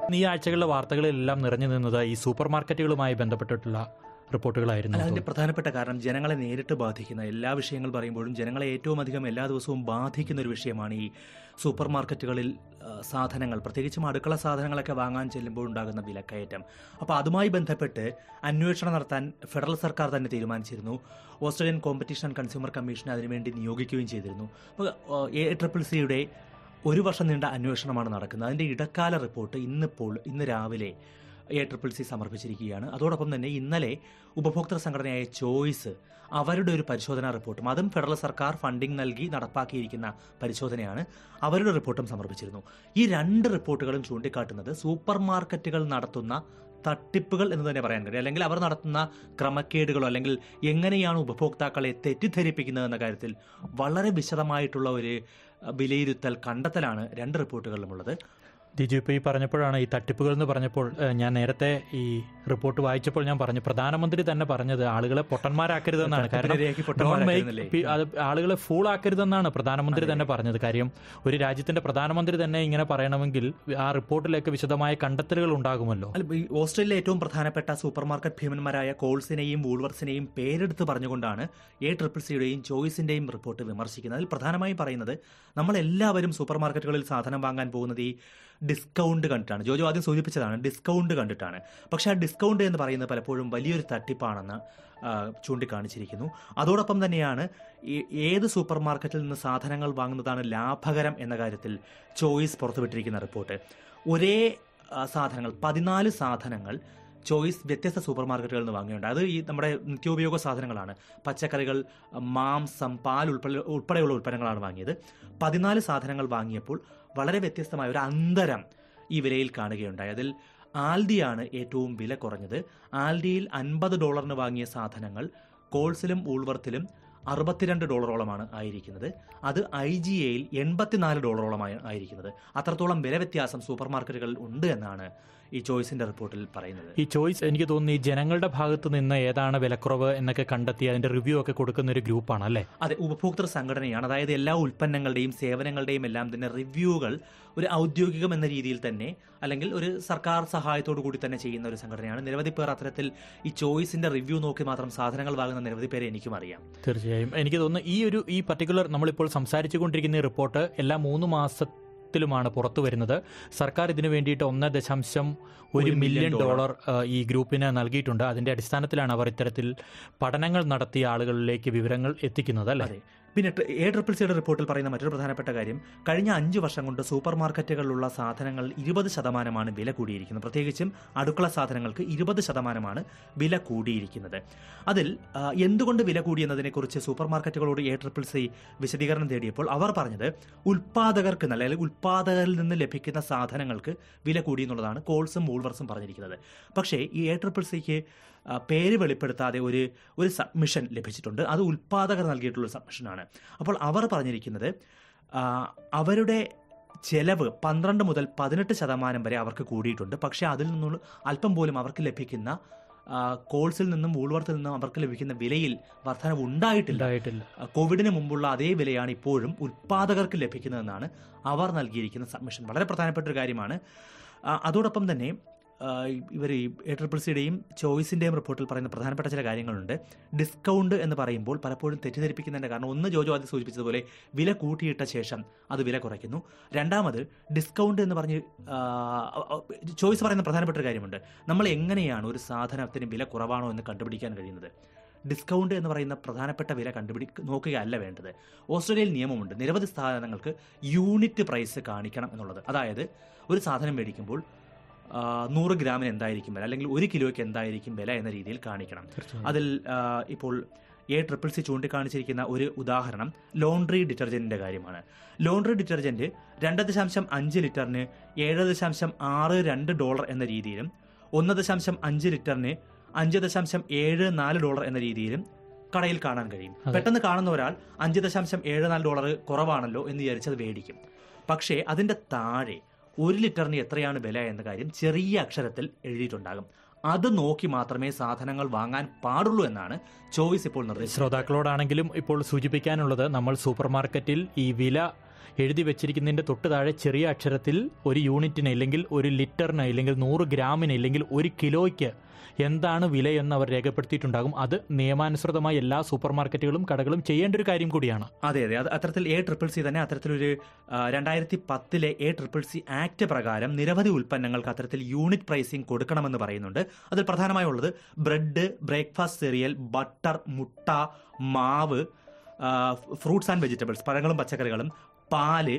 ഈ ആഴ്ചകളിലെ വാർത്തകളിലെല്ലാം നിറഞ്ഞു നിന്നത് ഈ സൂപ്പർ മാർക്കറ്റുകളുമായി ബന്ധപ്പെട്ടിട്ടുള്ള റിപ്പോർട്ടുകളായിരുന്നു. അതിന്റെ പ്രധാനപ്പെട്ട കാരണം ജനങ്ങളെ നേരിട്ട് ബാധിക്കുന്ന എല്ലാ വിഷയങ്ങൾ പറയുമ്പോഴും ജനങ്ങളെ ഏറ്റവും അധികം എല്ലാ ദിവസവും ബാധിക്കുന്ന ഒരു വിഷയമാണ് ഈ സൂപ്പർ മാർക്കറ്റുകളിൽ സാധനങ്ങൾ, പ്രത്യേകിച്ചും അടുക്കള സാധനങ്ങളൊക്കെ വാങ്ങാൻ ചെല്ലുമ്പോൾ ഉണ്ടാകുന്ന വിലക്കയറ്റം. അപ്പോൾ അതുമായി ബന്ധപ്പെട്ട് അന്വേഷണം നടത്താൻ ഫെഡറൽ സർക്കാർ തന്നെ തീരുമാനിച്ചിരുന്നു. ഓസ്ട്രേലിയൻ കോമ്പറ്റീഷൻ ആൻഡ് കൺസ്യൂമർ കമ്മീഷനെ അതിനുവേണ്ടി നിയോഗിക്കുകയും ചെയ്തിരുന്നു. അപ്പോൾ ACCCയുടെ ഒരു വർഷം നീണ്ട അന്വേഷണമാണ് നടക്കുന്നത്. അതിൻ്റെ ഇടക്കാല റിപ്പോർട്ട് ഇന്ന് രാവിലെ ACCC സമർപ്പിച്ചിരിക്കുകയാണ്. അതോടൊപ്പം തന്നെ ഇന്നലെ ഉപഭോക്തൃ സംഘടനയായ ചോയ്സ് അവരുടെ ഒരു പരിശോധനാ റിപ്പോർട്ടും, അതും ഫെഡറൽ സർക്കാർ ഫണ്ടിംഗ് നൽകി നടപ്പാക്കിയിരിക്കുന്ന പരിശോധനയാണ്, അവരുടെ റിപ്പോർട്ടും സമർപ്പിച്ചിരുന്നു. ഈ രണ്ട് റിപ്പോർട്ടുകളും ചൂണ്ടിക്കാട്ടുന്നത് സൂപ്പർ മാർക്കറ്റുകൾ നടത്തുന്ന തട്ടിപ്പുകൾ എന്ന് തന്നെ പറയാൻ കഴിയും, അല്ലെങ്കിൽ അവർ നടത്തുന്ന ക്രമക്കേടുകളോ അല്ലെങ്കിൽ എങ്ങനെയാണ് ഉപഭോക്താക്കളെ തെറ്റിദ്ധരിപ്പിക്കുന്നത് എന്ന കാര്യത്തിൽ വളരെ വിശദമായിട്ടുള്ള ഒരു വിലയിരുത്തൽ, കണ്ടെത്തലാണ് രണ്ട് റിപ്പോർട്ടുകളിലുമുള്ളത്. ദിജു, ഇപ്പോൾ ഈ പറഞ്ഞപ്പോഴാണ് ഈ തട്ടിപ്പുകൾ എന്ന് പറഞ്ഞപ്പോൾ ഞാൻ നേരത്തെ ഈ റിപ്പോർട്ട് വായിച്ചപ്പോൾ ഞാൻ പറഞ്ഞു, പ്രധാനമന്ത്രി തന്നെ പറഞ്ഞത് ആളുകളെ പൊട്ടന്മാരാക്കരുതെന്നാണ്. കാരണം ആളുകളെ ഫൂൾ ആക്കരുതെന്നാണ് പ്രധാനമന്ത്രി തന്നെ പറഞ്ഞത്. കാര്യം ഒരു രാജ്യത്തിന്റെ പ്രധാനമന്ത്രി തന്നെ ഇങ്ങനെ പറയണമെങ്കിൽ ആ റിപ്പോർട്ടിലേക്ക് വിശദമായ കണ്ടെത്തലുകൾ ഉണ്ടാകുമല്ലോ. ഓസ്ട്രേലിയയിലെ ഏറ്റവും പ്രധാനപ്പെട്ട സൂപ്പർ മാർക്കറ്റ് ഭീമന്മാരായ കോൾസിനെയും വൂൾവർസിനെയും പേരെടുത്ത് പറഞ്ഞുകൊണ്ടാണ് ACCCയുടെയും ചോയ്സിന്റെയും റിപ്പോർട്ട് വിമർശിക്കുന്നത്. അതിൽ പ്രധാനമായും പറയുന്നത്, നമ്മളെല്ലാവരും സൂപ്പർ മാർക്കറ്റുകളിൽ സാധനം വാങ്ങാൻ പോകുന്നത് ഈ ഡിസ്കൗണ്ട് കണ്ടിട്ടാണ്. ജോജോ ആദ്യം സൂചിപ്പിച്ചതാണ്, ഡിസ്കൗണ്ട് കണ്ടിട്ടാണ്. പക്ഷേ ആ ഡിസ്കൗണ്ട് എന്ന് പറയുന്നത് പലപ്പോഴും വലിയൊരു തട്ടിപ്പാണെന്ന് ചൂണ്ടിക്കാണിച്ചിരിക്കുന്നു. അതോടൊപ്പം തന്നെയാണ് ഏത് സൂപ്പർ മാർക്കറ്റിൽ നിന്ന് സാധനങ്ങൾ വാങ്ങുന്നതാണ് ലാഭകരം എന്ന കാര്യത്തിൽ ചോയ്സ് പുറത്തുവിട്ടിരിക്കുന്ന റിപ്പോർട്ട്. ഒരേ സാധനങ്ങൾ 14 സാധനങ്ങൾ ചോയ്സ് വ്യത്യസ്ത സൂപ്പർ മാർക്കറ്റുകളിൽ നിന്ന് വാങ്ങിയുണ്ട്. അത് ഈ നമ്മുടെ നിത്യോപയോഗ സാധനങ്ങളാണ്. പച്ചക്കറികൾ, മാംസം, പാൽ ഉൾപ്പെടെയുള്ള ഉൽപ്പന്നങ്ങളാണ് വാങ്ങിയത്. 14 സാധനങ്ങൾ വാങ്ങിയപ്പോൾ വളരെ വ്യത്യസ്തമായ ഒരു അന്തരം ഈ വിലയിൽ കാണുകയുണ്ടായി. അതിൽ ആൽഡിയാണ് ഏറ്റവും വില കുറഞ്ഞത്. ആൽഡിയിൽ $50 വാങ്ങിയ സാധനങ്ങൾ കോൾസിലും വൂൾവർത്തിലും $62 ആയിരിക്കുന്നത്. അത് IGAയിൽ $84 ആയിരിക്കുന്നത്. അത്രത്തോളം വില വ്യത്യാസം സൂപ്പർ മാർക്കറ്റുകളിൽ ഉണ്ട് എന്നാണ് ഈ ചോയ്സിന്റെ റിപ്പോർട്ടിൽ പറയുന്നത്. ഈ ചോയ്സ് എനിക്ക് തോന്നുന്നു ഈ ജനങ്ങളുടെ ഭാഗത്ത് നിന്ന് ഏതാണ് വിലക്കുറവ് എന്നൊക്കെ കണ്ടെത്തി അതിന്റെ റിവ്യൂ ഒക്കെ കൊടുക്കുന്ന ഒരു ഗ്രൂപ്പാണ് അല്ലേ? അതെ, ഉപഭോക്തൃ സംഘടനയാണ്. അതായത് എല്ലാ ഉൽപ്പന്നങ്ങളുടെയും സേവനങ്ങളുടെയും എല്ലാം തന്നെ റിവ്യൂകൾ ഒരു ഔദ്യോഗികം എന്ന രീതിയിൽ തന്നെ, അല്ലെങ്കിൽ ഒരു സർക്കാർ സഹായത്തോടു കൂടി തന്നെ ചെയ്യുന്ന ഒരു സംഘടനയാണ്. നിരവധി പേർ അത്തരത്തിൽ ഈ ചോയ്സിന്റെ റിവ്യൂ നോക്കി മാത്രം സാധനങ്ങൾ വാങ്ങുന്ന നിരവധി പേരെ എനിക്കും അറിയാം. തീർച്ചയായും എനിക്ക് തോന്നുന്നു ഈ പർട്ടിക്കുലർ നമ്മളിപ്പോൾ സംസാരിച്ചുകൊണ്ടിരിക്കുന്ന ഈ റിപ്പോർട്ട് എല്ലാ 3 മാസത്തിലുമാണ് പുറത്തു വരുന്നത്. സർക്കാർ ഇതിനു വേണ്ടിയിട്ട് $1.1 മില്യൺ ഈ ഗ്രൂപ്പിന് നൽകിയിട്ടുണ്ട്. അതിന്റെ അടിസ്ഥാനത്തിലാണ് അവർ ഇത്തരത്തിൽ പഠനങ്ങൾ നടത്തിയ ആളുകളിലേക്ക് വിവരങ്ങൾ എത്തിക്കുന്നത് അല്ലേ? പിന്നെ ACCCയുടെ റിപ്പോർട്ടിൽ പറയുന്ന മറ്റൊരു പ്രധാനപ്പെട്ട കാര്യം, കഴിഞ്ഞ 5 വർഷം കൊണ്ട് സൂപ്പർ മാർക്കറ്റുകളിലുള്ള സാധനങ്ങൾ 20% വില കൂടിയിരിക്കുന്നത്. പ്രത്യേകിച്ചും അടുക്കള സാധനങ്ങൾക്ക് 20% വില കൂടിയിരിക്കുന്നത്. അതിൽ എന്തുകൊണ്ട് വില കൂടിയെന്നതിനെക്കുറിച്ച് സൂപ്പർ മാർക്കറ്റുകളോട് ACCC വിശദീകരണം തേടിയപ്പോൾ അവർ പറഞ്ഞത്, ഉൽപ്പാദകർക്ക് അല്ലെങ്കിൽ ഉൽപ്പാദകരിൽ നിന്ന് ലഭിക്കുന്ന സാധനങ്ങൾക്ക് വില കൂടി എന്നുള്ളതാണ് കോൾസും വൂൾവർസും പറഞ്ഞിരിക്കുന്നത്. പക്ഷേ ഈ ACCCക്ക് പേര് വെളിപ്പെടുത്താതെ ഒരു സബ്മിഷൻ ലഭിച്ചിട്ടുണ്ട്. അത് ഉൽപ്പാദകർ നൽകിയിട്ടുള്ള സബ്മിഷനാണ്. അപ്പോൾ അവർ പറഞ്ഞിരിക്കുന്നത് അവരുടെ ചെലവ് 12 മുതൽ 18% വരെ അവർക്ക് കൂടിയിട്ടുണ്ട്. പക്ഷേ അതിൽ നിന്നുള്ള അല്പം പോലും അവർക്ക് ലഭിക്കുന്ന കോൾസിൽ നിന്നും വൂൾവർത്തിൽ നിന്നും അവർക്ക് ലഭിക്കുന്ന വിലയിൽ വർധനവ് ഉണ്ടായിട്ടില്ല. കോവിഡിന് മുമ്പുള്ള അതേ വിലയാണ് ഇപ്പോഴും ഉൽപ്പാദകർക്ക് ലഭിക്കുന്നതെന്നാണ് അവർ നൽകിയിരിക്കുന്ന സബ്മിഷൻ. വളരെ പ്രധാനപ്പെട്ട ഒരു കാര്യമാണ്. അതോടൊപ്പം തന്നെ ഇവർ ഈ ACCCയുടെയും ചോയ്സിൻ്റെയും റിപ്പോർട്ടിൽ പറയുന്ന പ്രധാനപ്പെട്ട ചില കാര്യങ്ങളുണ്ട്. ഡിസ്കൗണ്ട് എന്ന് പറയുമ്പോൾ പലപ്പോഴും തെറ്റിദ്ധരിപ്പിക്കുന്നതിൻ്റെ കാരണം, ഒന്ന് ജോജോ ആദ്യം സൂചിപ്പിച്ചതുപോലെ വില കൂട്ടിയിട്ട ശേഷം അത് വില കുറയ്ക്കുന്നു. രണ്ടാമത് ഡിസ്കൗണ്ട് എന്ന് പറഞ്ഞ് ചോയ്സ് പറയുന്ന പ്രധാനപ്പെട്ട ഒരു കാര്യമുണ്ട്. നമ്മൾ എങ്ങനെയാണ് ഒരു സാധനത്തിന് വില കുറവാണോ എന്ന് കണ്ടുപിടിക്കാൻ കഴിയുന്നത്? ഡിസ്കൗണ്ട് എന്ന് പറയുന്ന പ്രധാനപ്പെട്ട വില നോക്കുകയല്ല വേണ്ടത്. ഓസ്ട്രേലിയയിൽ നിയമമുണ്ട്, നിരവധി സാധനങ്ങൾക്ക് യൂണിറ്റ് പ്രൈസ് കാണിക്കണം എന്നുള്ളത്. അതായത് ഒരു സാധനം മേടിക്കുമ്പോൾ 100 ഗ്രാമിന് എന്തായിരിക്കും വില, അല്ലെങ്കിൽ 1 കിലോയ്ക്ക് എന്തായിരിക്കും വില എന്ന രീതിയിൽ കാണിക്കണം. അതിൽ ഇപ്പോൾ ACCC ചൂണ്ടിക്കാണിച്ചിരിക്കുന്ന ഒരു ഉദാഹരണം ലോണ്ട്രി ഡിറ്റർജന്റിന്റെ കാര്യമാണ്. ലോണ്ട്രി ഡിറ്റർജന്റ് 2.5 ലിറ്ററിന് $7.62 എന്ന രീതിയിലും 1.5 ലിറ്ററിന് $5.74 എന്ന രീതിയിലും കടയിൽ കാണാൻ കഴിയും. പെട്ടെന്ന് കാണുന്ന ഒരാൾ $5.74 കുറവാണല്ലോ എന്ന് വിചാരിച്ചത് മേടിക്കും. പക്ഷേ അതിന്റെ താഴെ 1 ലിറ്ററിന് എത്രയാണ് വില എന്ന കാര്യം ചെറിയ അക്ഷരത്തിൽ എഴുതിയിട്ടുണ്ടാകും. അത് നോക്കി മാത്രമേ സാധനങ്ങൾ വാങ്ങാൻ പാടുള്ളൂ എന്നാണ് ചോയ്സ് ഇപ്പോൾ നിർദ്ദേശിച്ചത്. ശ്രോതാക്കളോടാണെങ്കിലും ഇപ്പോൾ സൂചിപ്പിക്കാനുള്ളത്, നമ്മൾ സൂപ്പർ മാർക്കറ്റിൽ ഈ വില എഴുതി വെച്ചിരിക്കുന്നതിൻ്റെ തൊട്ട് താഴെ ചെറിയ അക്ഷരത്തിൽ ഒരു യൂണിറ്റിന് ഇല്ലെങ്കിൽ ഒരു ലിറ്ററിന് ഇല്ലെങ്കിൽ 100 ഗ്രാമിന് ഇല്ലെങ്കിൽ 1 കിലോയ്ക്ക് എന്താണ് വിലയെന്ന് അവർ രേഖപ്പെടുത്തിയിട്ടുണ്ടാകും. അത് നിയമാനുസൃതമായി എല്ലാ സൂപ്പർ മാർക്കറ്റുകളും കടകളും ചെയ്യേണ്ട ഒരു കാര്യം കൂടിയാണ്. അതെ അതെ, അത്തരത്തിൽ ACCC തന്നെ അത്തരത്തിലൊരു 2010 ACCC ആക്ട് പ്രകാരം നിരവധി ഉൽപ്പന്നങ്ങൾക്ക് അത്തരത്തിൽ യൂണിറ്റ് പ്രൈസിംഗ് കൊടുക്കണമെന്ന് പറയുന്നുണ്ട്. അതിൽ പ്രധാനമായുള്ളത് ബ്രെഡ്, ബ്രേക്ക്ഫാസ്റ്റ് സീരിയൽ, ബട്ടർ, മുട്ട, മാവ്, ഫ്രൂട്ട്സ് ആൻഡ് വെജിറ്റബിൾസ്, പഴങ്ങളും പച്ചക്കറികളും, പാല്,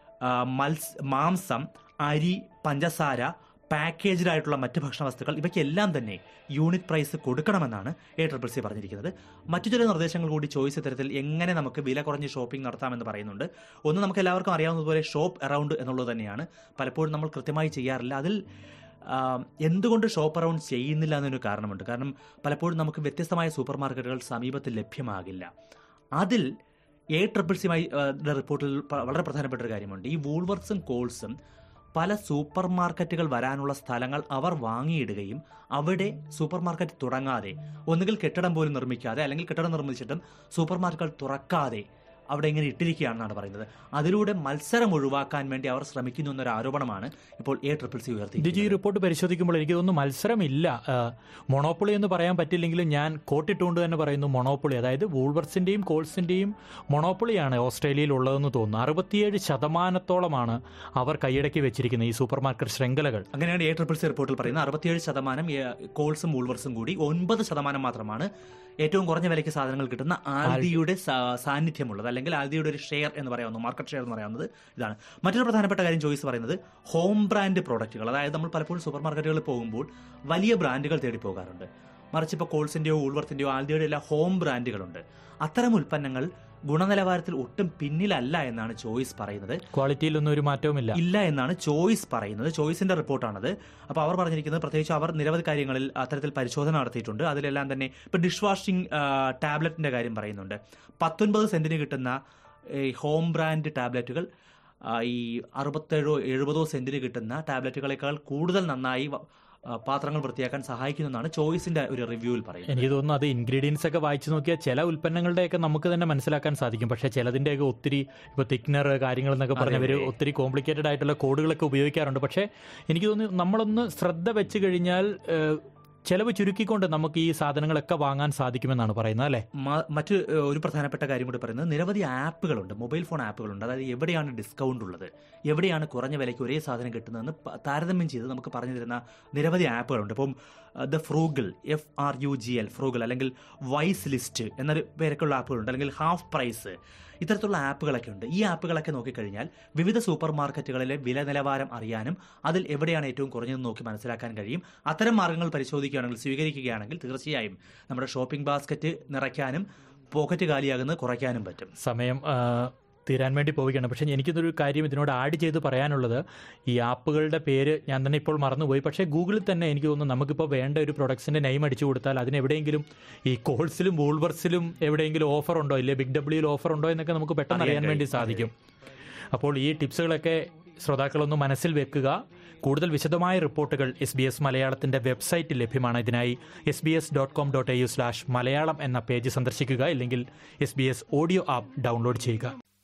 മാംസം, അരി, പഞ്ചസാര, പാക്കേജ്ഡ് ആയിട്ടുള്ള മറ്റ് ഭക്ഷണവസ്തുക്കൾ, ഇവയ്ക്കെല്ലാം തന്നെ യൂണിറ്റ് പ്രൈസ് കൊടുക്കണമെന്നാണ് ACCC പറഞ്ഞിരിക്കുന്നത്. മറ്റു ചില നിർദ്ദേശങ്ങൾ കൂടി ചോയ്സ് ഇത്തരത്തിൽ എങ്ങനെ നമുക്ക് വില കുറഞ്ഞ് ഷോപ്പിംഗ് നടത്താമെന്ന് പറയുന്നുണ്ട്. ഒന്ന്, നമുക്ക് എല്ലാവർക്കും അറിയാവുന്നതുപോലെ ഷോപ്പ് അറൗണ്ട് എന്നുള്ളത് തന്നെയാണ്. പലപ്പോഴും നമ്മൾ കൃത്യമായി ചെയ്യാറില്ല. അതിൽ എന്തുകൊണ്ട് ഷോപ്പ് അറൗണ്ട് ചെയ്യുന്നില്ല എന്നൊരു കാരണമുണ്ട്. കാരണം പലപ്പോഴും നമുക്ക് വ്യത്യസ്തമായ സൂപ്പർ മാർക്കറ്റുകൾ സമീപത്ത് ലഭ്യമാകില്ല. അതിൽ ACCC റിപ്പോർട്ടിൽ വളരെ പ്രധാനപ്പെട്ട ഒരു കാര്യമുണ്ട്. ഈ വൂൾവർട്സും കോൾസും പല സൂപ്പർ മാർക്കറ്റുകൾ വരാനുള്ള സ്ഥലങ്ങൾ അവർ വാങ്ങിയിടുകയും അവിടെ സൂപ്പർ മാർക്കറ്റ് തുടങ്ങാതെ, ഒന്നുകിൽ കെട്ടിടം പോലും നിർമ്മിക്കാതെ അല്ലെങ്കിൽ കെട്ടിടം നിർമ്മിച്ചിട്ടും സൂപ്പർ മാർക്കറ്റുകൾ തുറക്കാതെ അവിടെ ഇങ്ങനെ ഇട്ടിരിക്കുകയാണെന്നാണ് പറയുന്നത്. അതിലൂടെ മത്സരം ഒഴിവാക്കാൻ വേണ്ടി അവർ ശ്രമിക്കുന്നു എന്നൊരു ആരോപണമാണ് ഇപ്പോൾ ACCC ഉയർത്തി. ഈ റിപ്പോർട്ട് പരിശോധിക്കുമ്പോൾ എനിക്ക് തോന്നുന്നു മത്സരമില്ല. മൊണോപ്പൊളി എന്ന് പറയാൻ പറ്റില്ലെങ്കിലും ഞാൻ കോട്ടിട്ടുകൊണ്ട് തന്നെ പറയുന്നു മൊണോപ്പൊളി. അതായത് വൂൾവർട്സിന്റെയും കോൾസിന്റെയും മൊണോപ്പൊളിയാണ് ഓസ്ട്രേലിയയിൽ ഉള്ളതെന്ന് തോന്നുന്നു. 67% അവർ കൈയടക്കി വെച്ചിരിക്കുന്നത് ഈ സൂപ്പർ മാർക്കറ്റ് ശൃംഖലകൾ. അങ്ങനെയാണ് ACCC റിപ്പോർട്ടിൽ പറയുന്നത്. 67% കോൾസും വൂൾവർസും കൂടി, 9% മാത്രമാണ് ഏറ്റവും കുറഞ്ഞ വിലയ്ക്ക് സാധനങ്ങൾ കിട്ടുന്ന ആൽദിയുടെ സാന്നിധ്യമുള്ളത്, അല്ലെങ്കിൽ ആൽദിയുടെ ഒരു ഷെയർ എന്ന് പറയാവുന്നത്, മാർക്കറ്റ് ഷെയർ എന്ന് പറയാവുന്നത് ഇതാണ്. മറ്റൊരു പ്രധാനപ്പെട്ട കാര്യം ചോയ്സ് പറയുന്നത് ഹോം ബ്രാൻഡ് പ്രോഡക്റ്റുകൾ. അതായത് നമ്മൾ പലപ്പോഴും സൂപ്പർ മാർക്കറ്റുകളിൽ പോകുമ്പോൾ വലിയ ബ്രാൻഡുകൾ തേടി പോകാറുണ്ട്. മറിച്ച് ഇപ്പോൾ കോൾസിന്റെയോ വൂൾവർത്തിന്റെയോ ആൽദിയുടെ എല്ലാം ഹോം ബ്രാൻഡുകളുണ്ട്. അത്തരം ഉൽപ്പന്നങ്ങൾ ഗുണനിലവാരത്തിൽ ഒട്ടും പിന്നിലല്ല എന്നാണ് ചോയ്സ് പറയുന്നത്. ക്വാളിറ്റിയിലൊന്നും ഒരു മാറ്റവും ഇല്ല എന്നാണ് ചോയ്സ് പറയുന്നത്. ചോയ്സിന്റെ റിപ്പോർട്ടാണത്. അപ്പോൾ അവർ പറഞ്ഞിരിക്കുന്നത്, പ്രത്യേകിച്ച് അവർ നിരവധി കാര്യങ്ങളിൽ അത്തരത്തിൽ പരിശോധന നടത്തിയിട്ടുണ്ട്. അതിലെല്ലാം തന്നെ ഇപ്പോൾ ഡിഷ് വാഷിംഗ് ടാബ്ലറ്റിന്റെ കാര്യം പറയുന്നുണ്ട്. 19 സെന്റിന് കിട്ടുന്ന ഈ ഹോം ബ്രാൻഡ് ടാബ്ലറ്റുകൾ ഈ 67-70 സെന്റിന് കിട്ടുന്ന ടാബ്ലറ്റുകളെക്കാൾ കൂടുതൽ നന്നായി പാത്രങ്ങൾ വൃത്തിയാക്കാൻ സഹായിക്കുന്നതാണ് ചോയ്സിന്റെ ഒരു റിവ്യൂവിൽ പറയുന്നത്. എനിക്ക് തോന്നുന്നു അത് ഇൻഗ്രീഡിയൻസ് ഒക്കെ വായിച്ചു നോക്കിയാൽ ചില ഉൽപ്പന്നങ്ങളുടെയൊക്കെ നമുക്ക് തന്നെ മനസ്സിലാക്കാൻ സാധിക്കും. പക്ഷേ ചിലതിൻ്റെയൊക്കെ ഒത്തിരി ഇപ്പോൾ തിക്നർ കാര്യങ്ങൾ എന്നൊക്കെ പറഞ്ഞവർ ഒത്തിരി കോംപ്ലിക്കേറ്റഡ് ആയിട്ടുള്ള കോഡുകളൊക്കെ ഉപയോഗിക്കാറുണ്ട്. പക്ഷേ എനിക്ക് തോന്നുന്നു നമ്മളൊന്ന് ശ്രദ്ധ വെച്ച് കഴിഞ്ഞാൽ ചെലവ് ചുരുക്കിക്കൊണ്ട് നമുക്ക് ഈ സാധനങ്ങളൊക്കെ വാങ്ങാൻ സാധിക്കുമെന്നാണ് പറയുന്നത്, അല്ലേ? മറ്റ് ഒരു പ്രധാനപ്പെട്ട കാര്യം കൂടി പറയുന്നത്, നിരവധി ആപ്പുകളുണ്ട്, മൊബൈൽ ഫോൺ ആപ്പുകളുണ്ട്. അതായത് എവിടെയാണ് ഡിസ്കൗണ്ട് ഉള്ളത്, എവിടെയാണ് കുറഞ്ഞ വിലയ്ക്ക് ഒരേ സാധനം കിട്ടുന്നതെന്ന് താരതമ്യം ചെയ്ത് നമുക്ക് പറഞ്ഞു തരുന്ന നിരവധി ആപ്പുകളുണ്ട്. ഇപ്പം ദ ഫ്രൂഗൽ, FRUGL, ഫ്രൂഗൽ, അല്ലെങ്കിൽ വൈസ് ലിസ്റ്റ് എന്നൊരു പേരൊക്കെയുള്ള ആപ്പുകളുണ്ട്, അല്ലെങ്കിൽ ഹാഫ് പ്രൈസ്, ഇത്തരത്തിലുള്ള ആപ്പുകളൊക്കെ ഉണ്ട്. ഈ ആപ്പുകളൊക്കെ നോക്കിക്കഴിഞ്ഞാൽ വിവിധ സൂപ്പർ മാർക്കറ്റുകളിലെ വില നിലവാരം അറിയാനും അതിൽ എവിടെയാണ് ഏറ്റവും കുറഞ്ഞതെന്ന് നോക്കി മനസ്സിലാക്കാൻ കഴിയും. അത്തരം മാർഗ്ഗങ്ങൾ പരിശോധിക്കുകയാണെങ്കിൽ, സ്വീകരിക്കുകയാണെങ്കിൽ തീർച്ചയായും നമ്മുടെ ഷോപ്പിംഗ് ബാസ്ക്കറ്റ് നിറയ്ക്കാനും പോക്കറ്റ് കാലിയാകുന്നത് കുറയ്ക്കാനും പറ്റും. സമയം തീരാൻ വേണ്ടി പോവുകയാണ്. പക്ഷേ എനിക്കിതൊരു കാര്യം ഇതിനോട് ആഡ് ചെയ്ത് പറയാനുള്ളത്, ഈ ആപ്പുകളുടെ പേര് ഞാൻ തന്നെ ഇപ്പോൾ മറന്നുപോയി. പക്ഷേ ഗൂഗിളിൽ തന്നെ എനിക്ക് തോന്നുന്നു നമുക്കിപ്പോൾ വേണ്ട ഒരു പ്രൊഡക്ട്സിൻ്റെ നെയിം അടിച്ചു കൊടുത്താൽ അതിന് എവിടെയെങ്കിലും ഈ കോൾസിലും വൂൾവർസിലും എവിടെയെങ്കിലും ഓഫർ ഉണ്ടോ, ഇല്ലേ ബിഗ് ഡബ്ല്യൂയിൽ ഓഫർ ഉണ്ടോ എന്നൊക്കെ നമുക്ക് പെട്ടെന്ന് അറിയാൻ വേണ്ടി സാധിക്കും. അപ്പോൾ ഈ ടിപ്സുകളൊക്കെ ശ്രോതാക്കളൊന്ന് മനസ്സിൽ വെക്കുക. കൂടുതൽ വിശദമായ റിപ്പോർട്ടുകൾ SBS മലയാളത്തിൻ്റെ വെബ്സൈറ്റിൽ ലഭ്യമാണ്. ഇതിനായി sbs.com.au/മലയാളം എന്ന പേജ് സന്ദർശിക്കുക, ഇല്ലെങ്കിൽ SBS ഓഡിയോ ആപ്പ് ഡൗൺലോഡ് ചെയ്യുക.